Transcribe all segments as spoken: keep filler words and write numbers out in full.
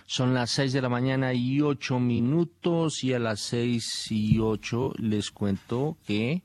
Son las seis de la mañana y ocho minutos y a las seis y ocho les cuento que,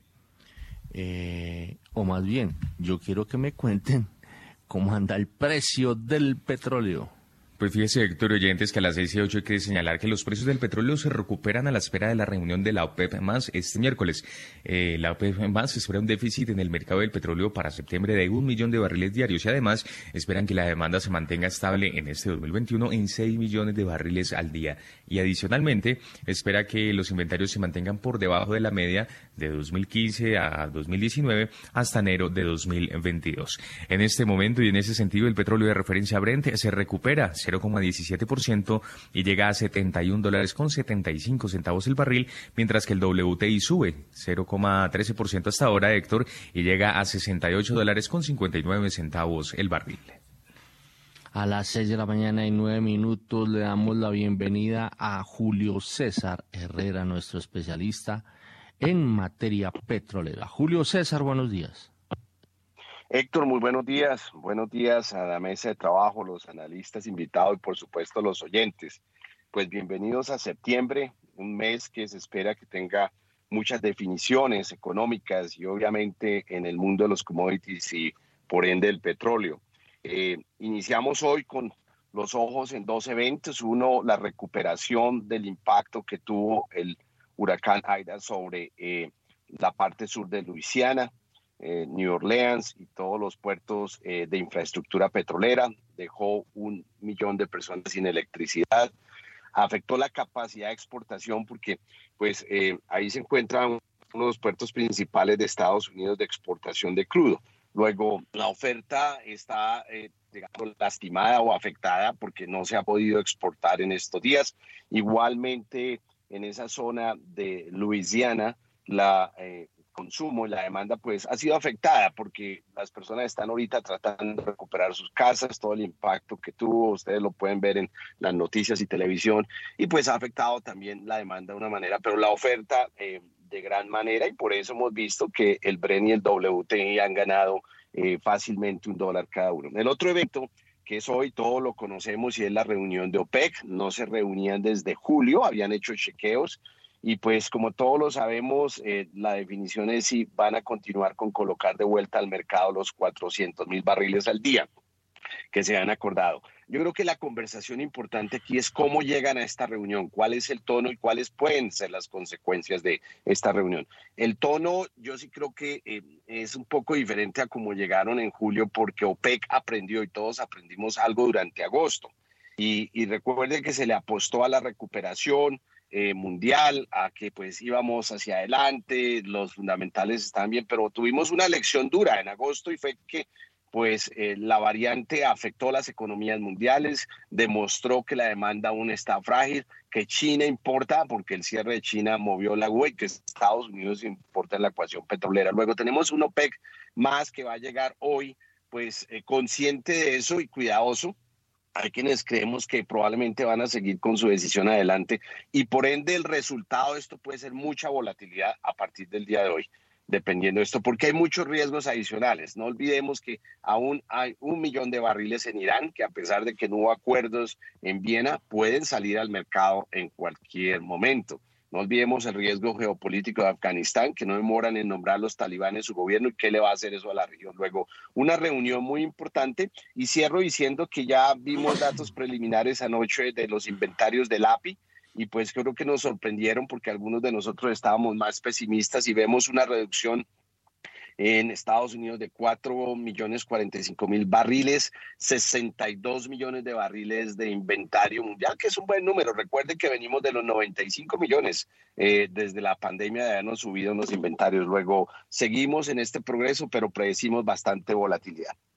eh, o más bien, yo quiero que me cuenten cómo anda el precio del petróleo. Pues fíjese, Héctor, oyentes, que a las seis y ocho hay que señalar que los precios del petróleo se recuperan a la espera de la reunión de la OPEP más este miércoles. Eh, la OPEP más espera un déficit en el mercado del petróleo para septiembre de un millón de barriles diarios y además esperan que la demanda se mantenga estable en este dos mil veintiuno en seis millones de barriles al día. Y adicionalmente espera que los inventarios se mantengan por debajo de la media de dos mil quince a dos mil diecinueve hasta enero de dos mil veintidós. En este momento y en ese sentido el petróleo de referencia Brent se recupera cero coma diecisiete por ciento y llega a setenta y un dólares con setenta y cinco centavos el barril, mientras que el W T I sube cero coma trece por ciento hasta ahora, Héctor, y llega a sesenta y ocho dólares con cincuenta y nueve centavos el barril. A las seis de la mañana y nueve minutos le damos la bienvenida a Julio César Herrera, nuestro especialista en materia petrolera. Julio César, buenos días. Héctor, muy buenos días. Buenos días a la mesa de trabajo, los analistas invitados y por supuesto los oyentes. Pues bienvenidos a septiembre, un mes que se espera que tenga muchas definiciones económicas y obviamente en el mundo de los commodities y por ende el petróleo. Eh, iniciamos hoy con los ojos en dos eventos. Uno, la recuperación del impacto que tuvo el huracán Ida sobre eh, la parte sur de Luisiana. Eh, New Orleans y todos los puertos eh, de infraestructura petrolera, dejó un millón de personas sin electricidad, afectó la capacidad de exportación porque pues eh, ahí se encuentran uno de los puertos principales de Estados Unidos de exportación de crudo. Luego la oferta está eh, digamos, lastimada o afectada porque no se ha podido exportar en estos días. Igualmente en esa zona de Luisiana la eh, consumo y la demanda pues ha sido afectada porque las personas están ahorita tratando de recuperar sus casas, todo el impacto que tuvo, ustedes lo pueden ver en las noticias y televisión, y pues ha afectado también la demanda de una manera, pero la oferta eh, de gran manera, y por eso hemos visto que el Brent y el W T I han ganado eh, fácilmente un dólar cada uno. El otro evento que es hoy, todos lo conocemos, y es la reunión de OPEC. No se reunían desde julio, habían hecho chequeos. Y pues como todos lo sabemos, eh, la definición es si van a continuar con colocar de vuelta al mercado los cuatrocientos mil barriles al día que se han acordado. Yo creo que la conversación importante aquí es cómo llegan a esta reunión, cuál es el tono y cuáles pueden ser las consecuencias de esta reunión. El tono yo sí creo que eh, es un poco diferente a cómo llegaron en julio porque OPEC aprendió y todos aprendimos algo durante agosto. Y, y recuerden que se le apostó a la recuperación Eh, mundial, a que pues íbamos hacia adelante, los fundamentales estaban bien, pero tuvimos una lección dura en agosto y fue que pues eh, la variante afectó las economías mundiales, demostró que la demanda aún está frágil, que China importa, porque el cierre de China movió la U E, que Estados Unidos importa en la ecuación petrolera. Luego tenemos un OPEC más que va a llegar hoy, pues eh, consciente de eso y cuidadoso. Hay quienes creemos que probablemente van a seguir con su decisión adelante y por ende el resultado de esto puede ser mucha volatilidad a partir del día de hoy, dependiendo de esto, porque hay muchos riesgos adicionales. No olvidemos que aún hay un millón de barriles en Irán, que a pesar de que no hubo acuerdos en Viena, pueden salir al mercado en cualquier momento. No olvidemos el riesgo geopolítico de Afganistán, que no demoran en nombrar los talibanes su gobierno y qué le va a hacer eso a la región. Luego, una reunión muy importante y cierro diciendo que ya vimos datos preliminares anoche de los inventarios del A P I y pues creo que nos sorprendieron porque algunos de nosotros estábamos más pesimistas y vemos una reducción en Estados Unidos de cuatro millones cuarenta y cinco mil barriles, sesenta y dos millones de barriles de inventario mundial, que es un buen número. Recuerden que venimos de los noventa y cinco millones eh, desde la pandemia de habernos subido en los inventarios. Luego seguimos en este progreso, pero predecimos bastante volatilidad.